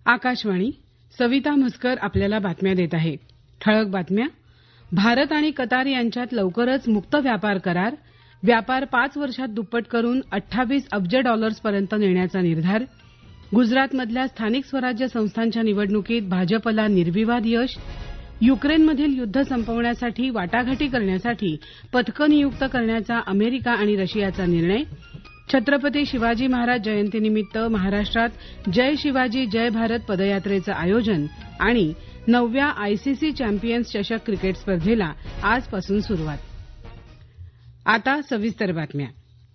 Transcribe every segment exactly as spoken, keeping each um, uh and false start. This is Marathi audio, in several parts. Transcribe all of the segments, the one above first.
आकाशवाणी. सविता म्हसकर आपल्याला बातम्या देत आहे. ठळक बातम्या. भारत आणि कतार यांच्यात लवकरच मुक्त व्यापार करार. व्यापार पाच वर्षात दुप्पट करून अठ्ठावीस अब्ज डॉलर्सपर्यंत नेण्याचा निर्धार. गुजरातमधल्या स्थानिक स्वराज्य संस्थांच्या निवडणुकीत भाजपला निर्विवाद यश. युक्रेनमधील युद्ध संपवण्यासाठी वाटाघाटी करण्यासाठी पथकं नियुक्त करण्याचा अमेरिका आणि रशियाचा निर्णय. छत्रपती शिवाजी महाराज जयंतीनिमित्त महाराष्ट्रात जय शिवाजी जय भारत पदयात्रेचं आयोजन आणि नवव्या आयसीसी चॅम्पियन्स चषक क्रिकेट स्पर्धेला आजपासून सुरुवात. आता सविस्तर बातम्या.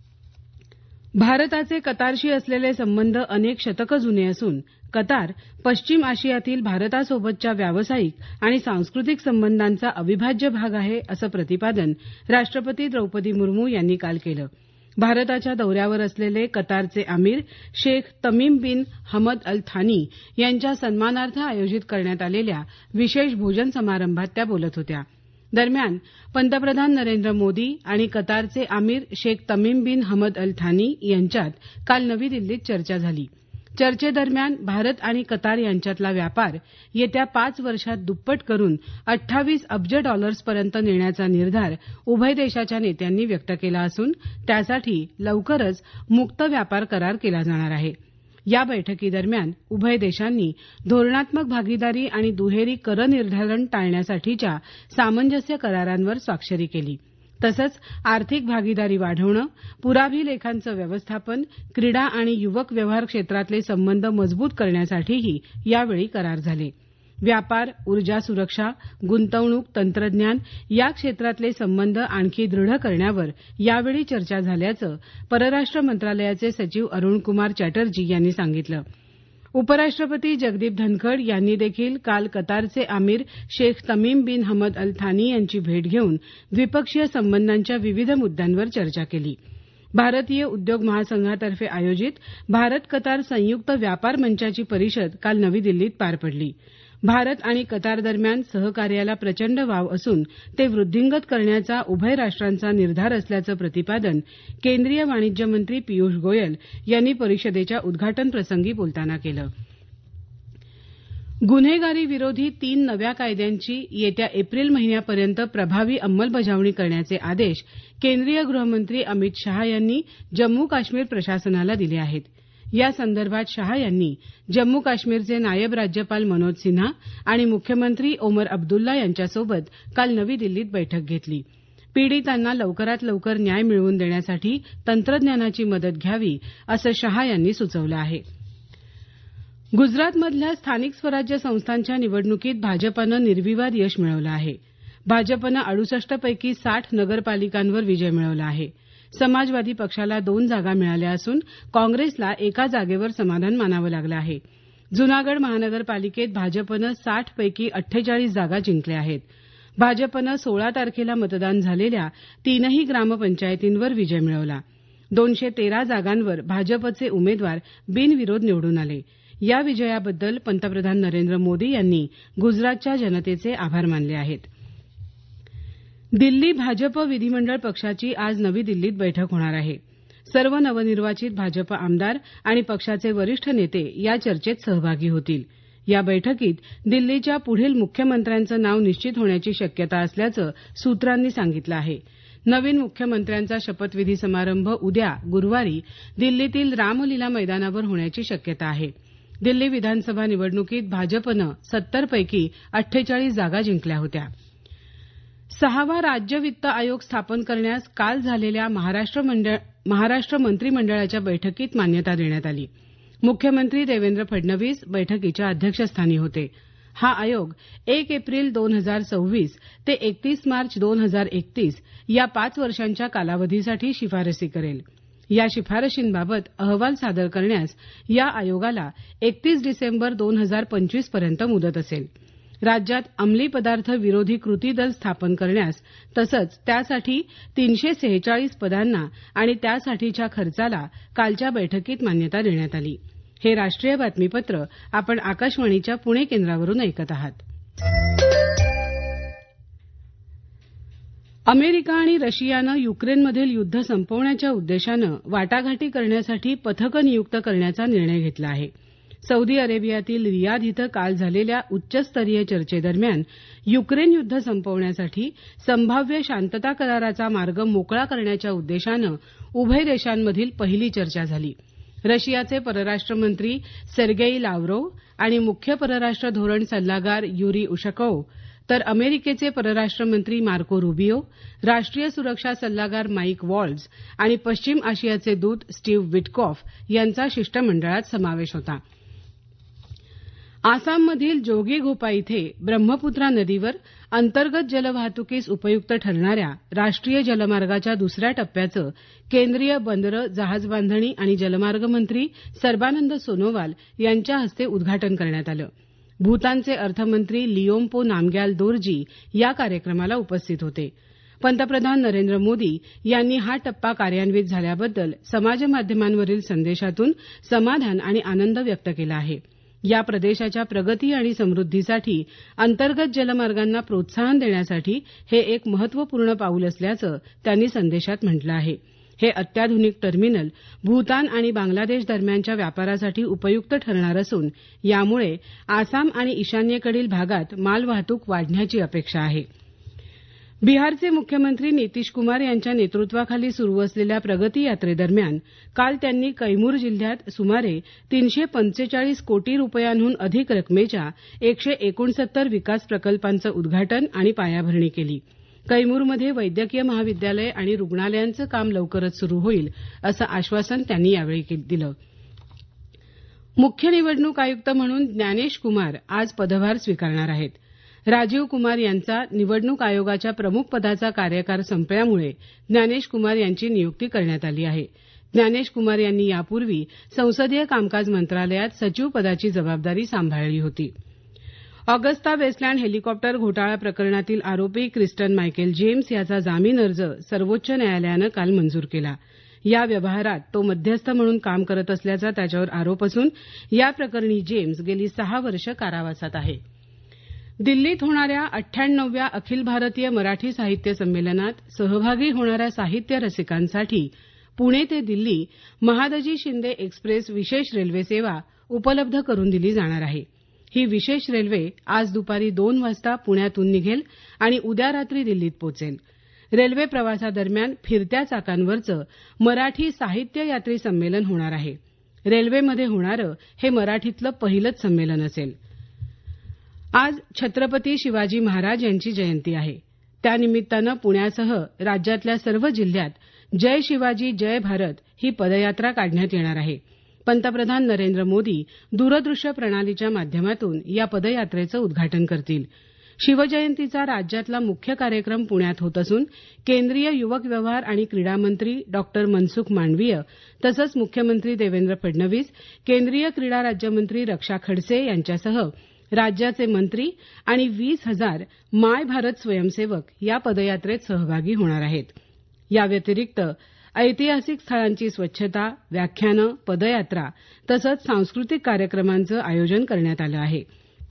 भारताचे कतारशी असलेले संबंध अनेक शतकं जुने असून कतार पश्चिम आशियातील भारतासोबतच्या व्यावसायिक आणि सांस्कृतिक संबंधांचा अविभाज्य भाग आहे असं प्रतिपादन राष्ट्रपती द्रौपदी मुर्मू यांनी काल केलं. भारताच्या दौऱ्यावर असलेले कतारचे अमीर शेख तमीम बिन हमद अल थानी यांच्या सन्मानार्थ आयोजित करण्यात आलेल्या विशेष भोजन समारंभात त्या बोलत होत्या. दरम्यान पंतप्रधान नरेंद्र मोदी आणि कतारचे अमीर शेख तमीम बिन हमद अल थानी यांच्यात काल नवी दिल्लीत चर्चा झाली. चर्चेदरम्यान भारत आणि कतार यांच्यातला व्यापार येत्या पाच वर्षात दुप्पट करून अठ्ठावीस अब्ज डॉलर्सपर्यंत नेण्याचा निर्धार उभय देशाच्या नेत्यांनी व्यक्त केला असून त्यासाठी लवकरच मुक्त व्यापार करार केला जाणार आहे. या बैठकीदरम्यान उभय देशांनी धोरणात्मक भागीदारी आणि दुहेरी कर निर्धारण टाळण्यासाठीच्या सामंजस्य करारांवर स्वाक्षरी केली. तसंच आर्थिक भागीदारी वाढवणं, पुराभिलेखांचं व्यवस्थापन, क्रीडा आणि युवक व्यवहार क्षेत्रातले संबंध मजबूत करण्यासाठीही यावेळी करार झाले. व्यापार, ऊर्जा सुरक्षा, गुंतवणूक, तंत्रज्ञान या क्षेत्रातले संबंध आणखी दृढ करण्यावर यावेळी चर्चा झाल्याचं परराष्ट्र मंत्रालयाचे सचिव अरुणकुमार चॅटर्जी यांनी सांगितलं. उपराष्ट्रपती जगदीप धनखड यांनी देखील काल कतारचे अमीर शेख तमीम बिन हमद अल थानी यांची भेट घेऊन द्विपक्षीय संबंधांच्या विविध मुद्द्यांवर चर्चा केली. भारतीय उद्योग महासंघातर्फे आयोजित भारत कतार संयुक्त व्यापार मंचाची परिषद काल नवी दिल्लीत पार पडली. भारत आणि कतार दरम्यान सहकार्याला प्रचंड वाव असून ते वृद्धिंगत करण्याचा उभय राष्ट्रांचा निर्धार असल्याचं प्रतिपादन केंद्रीय वाणिज्य मंत्री पियुष गोयल यांनी परिषदेच्या उद्घाटन प्रसंगी बोलताना केलं. गुन्हेगारी विरोधी तीन नव्या कायद्यांची येत्या एप्रिल महिन्यापर्यंत प्रभावी अंमलबजावणी करण्याचे आदेश केंद्रीय गृहमंत्री अमित शहा यांनी जम्मू काश्मीर प्रशासनाला दिले आहेत. या संदर्भात शहा यांनी जम्मू काश्मीरचे नायब राज्यपाल मनोज सिन्हा आणि मुख्यमंत्री ओमर अब्दुल्ला यांच्यासोबत काल नवी दिल्लीत बैठक घेतली. पीडितांना लवकरात लवकर न्याय मिळवून देण्यासाठी तंत्रज्ञानाची मदत घ्यावी असं शहा यांनी सुचवलं आहे. गुजरातमधल्या स्थानिक स्वराज्य संस्थांच्या निवडणुकीत भाजपनं निर्विवाद यश मिळवलं आहे. भाजपनं अडुसष्ट पैकी साठ नगरपालिकांवर विजय मिळवला आहे. समाजवादी पक्षाला दोन जागा मिळाल्या असून काँग्रेसला एका जागेवर समाधान मानावं लागलं आहे. जुनागड महानगरपालिकेत भाजपनं साठ पैकी अठ्ठेचाळीस जागा जिंकल्या आहेत. भाजपनं सोळा तारखेला मतदान झालेल्या तीनही ग्रामपंचायतींवर विजय मिळवला. दोनशे तेरा जागांवर भाजपचे उमेदवार बिनविरोध निवडून आले. या विजयाबद्दल पंतप्रधान नरेंद्र मोदी यांनी गुजरातच्या जनतेचे आभार मानले आहेत. दिल्ली भाजप विधिमंडळ पक्षाची आज नवी दिल्लीत बैठक होणार आहे. सर्व नवनिर्वाचित भाजप आमदार आणि पक्षाचे वरिष्ठ नेते या चर्चेत सहभागी होतील. या बैठकीत दिल्लीच्या पुढील मुख्यमंत्र्यांचं नाव निश्चित होण्याची शक्यता असल्याचं सूत्रांनी सांगितलं आहे. नवीन मुख्यमंत्र्यांचा शपथविधी समारंभ उद्या गुरुवारी दिल्लीतील रामलीला मैदानावर होण्याची शक्यता आहे. दिल्ली विधानसभा निवडणुकीत भाजपनं सत्तर पैकी अठ्ठेचाळीस जागा जिंकल्या होत्या. सहावा राज्य वित्त आयोग स्थापन करण्यास काल झालेल्या महाराष्ट्र मंडळ महाराष्ट्र मंत्रिमंडळाच्या बैठकीत मान्यता देण्यात आली. मुख्यमंत्री देवेंद्र फडणवीस बैठकीच्या अध्यक्षस्थानी होते. हा आयोग एक एप्रिल दोन हजार सव्वीस ते एकतीस मार्च दोन हजार एकतीस या पाच वर्षांच्या कालावधीसाठी शिफारसी करेल. या शिफारशींबाबत अहवाल सादर करण्यास या आयोगाला एकतीस डिसेंबर दोन हजार पंचवीस पर्यंत मुदत असेल. राज्यात अंमली पदार्थ विरोधी कृती दल स्थापन करण्यास तसंच त्यासाठी तीनशे सेहेचाळीस पदांना आणि त्यासाठीच्या खर्चाला कालच्या बैठकीत मान्यता देण्यात आली. हे राष्ट्रीय बातमीपत्र आपण आकाशवाणीच्या पुणे केंद्रावरून ऐकत आहात. अमेरिका आणि रशियानं युक्रेनमधील युद्ध संपवण्याच्या उद्देशानं वाटाघाटी करण्यासाठी पथकं नियुक्त करण्याचा निर्णय घेतला आहे. सौदी अरेबियातील रियाध इथं काल झालेल्या उच्चस्तरीय चर्चेदरम्यान युक्रेन युद्ध संपवण्यासाठी संभाव्य शांतता कराराचा मार्ग मोकळा करण्याच्या उद्देशानं उभय देशांमधील पहिली चर्चा झाली. रशियाचे परराष्ट्र मंत्री सेर्गेई लाव्हरोव्ह आणि मुख्य परराष्ट्र धोरण सल्लागार युरी उशकोव्ह तर अमेरिकेचे परराष्ट्र मंत्री मार्को रुबियो, राष्ट्रीय सुरक्षा सल्लागार माईक वॉल्ट्झ आणि पश्चिम आशियाचे दूत स्टीव्ह विटकॉफ यांचा शिष्टमंडळात समावेश होता. आसाममधील जोगीघोपा इथे ब्रह्मपुत्रा नदीवर अंतर्गत जलवाहतुकीस उपयुक्त ठरणाऱ्या राष्ट्रीय जलमार्गाच्या दुसऱ्या टप्प्याचं केंद्रीय बंदरं, जहाजबांधणी आणि जलमार्ग मंत्री सर्बानंद सोनोवाल यांच्या हस्ते उद्घाटन करण्यात आलं. भूतानचे अर्थमंत्री लियोम्पो नामग्याल दोर्जी या कार्यक्रमाला उपस्थित होते. पंतप्रधान नरेंद्र मोदी यांनी हा टप्पा कार्यान्वित झाल्याबद्दल समाजमाध्यमांवरील संदेशातून समाधान आणि आनंद व्यक्त केला आहे. या प्रदेशाच्या प्रगती आणि समृद्धीसाठी अंतर्गत जलमार्गांना प्रोत्साहन देण्यासाठी हे एक महत्वपूर्ण पाऊल असल्याचं त्यांनी संदेशात म्हटलं आहे. हे अत्याधुनिक टर्मिनल भूतान आणि बांगलादेश दरम्यानच्या व्यापारासाठी उपयुक्त ठरणार असून यामुळे आसाम आणि ईशान्येकडील भागात मालवाहतूक वाढण्याची अपेक्षा आहे. बिहारचे मुख्यमंत्री नितीश कुमार यांच्या नेतृत्वाखाली सुरू असलेल्या प्रगती यात्रेदरम्यान काल त्यांनी कैमूर जिल्ह्यात सुमारे तीनशे पंचेचाळीस कोटी रुपयांहून अधिक रकमेच्या एकशे एकोणसत्तर विकास प्रकल्पांचं उद्घाटन आणि पायाभरणी केली. कैमूरमध्ये वैद्यकीय महाविद्यालय आणि रुग्णालयांचं काम लवकरच सुरू होईल असं आश्वासन त्यांनी यावेळी दिलं. मुख्य निवडणूक आयुक्त म्हणून ज्ञानेश कुमार आज पदभार स्वीकारणार आहेत. राजीव कुमार यांचा निवडणूक आयोगाच्या प्रमुख पदाचा कार्यकाळ संपल्यामुळे ज्ञानेश कुमार यांची नियुक्ती करण्यात आली आहे. ज्ञानेश कुमार यांनी यापूर्वी संसदीय कामकाज मंत्रालयात सचिव पदाची जबाबदारी सांभाळली होती. ऑगस्टा वेस्टलँड हेलिकॉप्टर घोटाळा प्रकरणातील आरोपी क्रिस्टन मायकेल जेम्स याचा जामीन अर्ज सर्वोच्च न्यायालयानं काल मंजूर केला. या व्यवहारात तो मध्यस्थ म्हणून काम करत असल्याचा त्याच्यावर आरोप असून या प्रकरणी जेम्स गेली सहा वर्ष कारावासात आहे. दिल्लीत होणाऱ्या अठ्ठ्याण्णवव्या अखिल भारतीय मराठी साहित्य संमेलनात सहभागी होणाऱ्या साहित्य रसिकांसाठी पुणे ते दिल्ली महादजी शिंदे एक्सप्रेस विशेष रेल्वे सेवा उपलब्ध करून दिली जाणार आहे. ही विशेष रेल्वे आज दुपारी दोन वाजता पुण्यातून निघेल आणि उद्या रात्री दिल्लीत पोहोचेल. रेल्वे प्रवासादरम्यान फिरत्या चाकांवरचं मराठी साहित्य यात्री संमेलन होणार आहे. रेल्वेमध्ये होणारं हे मराठीतलं पहिलंच संमेलन असेल. आज छत्रपती शिवाजी महाराज यांची जयंती आहे. त्यानिमित्तानं पुण्यासह राज्यातल्या सर्व जिल्ह्यात जय शिवाजी जय भारत ही पदयात्रा काढण्यात येणार आहे. पंतप्रधान नरेंद्र मोदी दूरदृश्य प्रणालीच्या माध्यमातून या पदयात्रेचं उद्घाटन करतील. शिवजयंतीचा राज्यातला मुख्य कार्यक्रम पुण्यात होत असून केंद्रीय युवक व्यवहार आणि क्रीडा मंत्री डॉक्टर मनसुख मांडवीय तसंच मुख्यमंत्री देवेंद्र फडणवीस, केंद्रीय क्रीडा राज्यमंत्री रक्षा खडसे यांच्यासह राज्याचे मंत्री आणि वीस हजार माय भारत स्वयंसेवक या पदयात्रेत सहभागी होणार आहेत. या व्यतिरिक्त ऐतिहासिक स्थळांची स्वच्छता, व्याख्यानं, पदयात्रा तसंच सांस्कृतिक कार्यक्रमांचं आयोजन करण्यात आलं आहे.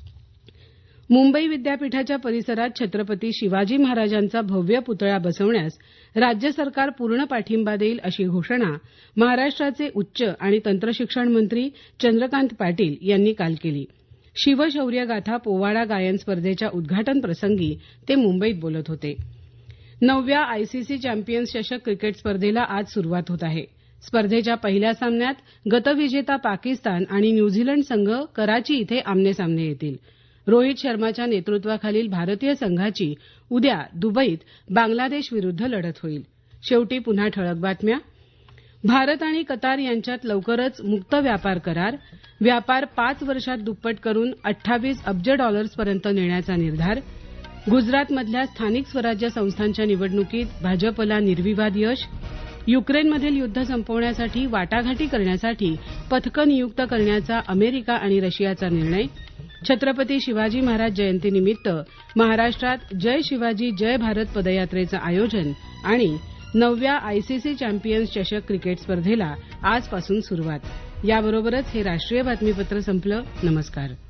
मुंबई विद्यापीठाच्या परिसरात छत्रपती शिवाजी महाराजांचा भव्य पुतळा बसवण्यास राज्य सरकार पूर्ण पाठिंबा देईल अशी घोषणा महाराष्ट्राचे उच्च आणि तंत्रशिक्षण मंत्री चंद्रकांत पाटील यांनी काल केली. शिवशौर्यगाथा पोवाडा गायन स्पर्धेच्या उद्घाटन प्रसंगी ते मुंबईत बोलत होते. नवव्या आयसीसी चॅम्पियन्स चषक क्रिकेट स्पर्धेला आज सुरुवात होत आहे. स्पर्धेच्या पहिल्या सामन्यात गतविजेता पाकिस्तान आणि न्यूझीलंड संघ कराची इथे आमनेसामने येतील. रोहित शर्माच्या नेतृत्वाखालील भारतीय संघाची उद्या दुबईत बांगलादेश विरुद्ध लढत होईल. शेवटी पुन्हा ठळक बातम्या. भारत आणि कतार यांच्यात लवकरच मुक्त व्यापार करार, व्यापार पाच वर्षात दुप्पट करून अठ्ठावीस अब्ज डॉलर्सपर्यंत नेण्याचा निर्धार, गुजरातमधल्या स्थानिक स्वराज्य संस्थांच्या निवडणुकीत भाजपला निर्विवाद यश, युक्रेनमधील युद्ध संपवण्यासाठी वाटाघाटी करण्यासाठी पथकं नियुक्त करण्याचा अमेरिका आणि रशियाचा निर्णय, छत्रपती शिवाजी महाराज जयंतीनिमित्त महाराष्ट्रात जय शिवाजी जय भारत पदयात्रेचं आयोजन आणि नवव्या आयसीसी चॅम्पियन्स चषक क्रिकेट स्पर्धेला आजपासून सुरुवात. याबरोबरच हे राष्ट्रीय बातमीपत्र संपलं. नमस्कार.